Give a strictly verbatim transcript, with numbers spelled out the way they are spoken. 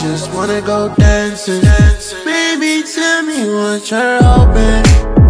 just wanna go dancing. Baby, tell me what you're hoping.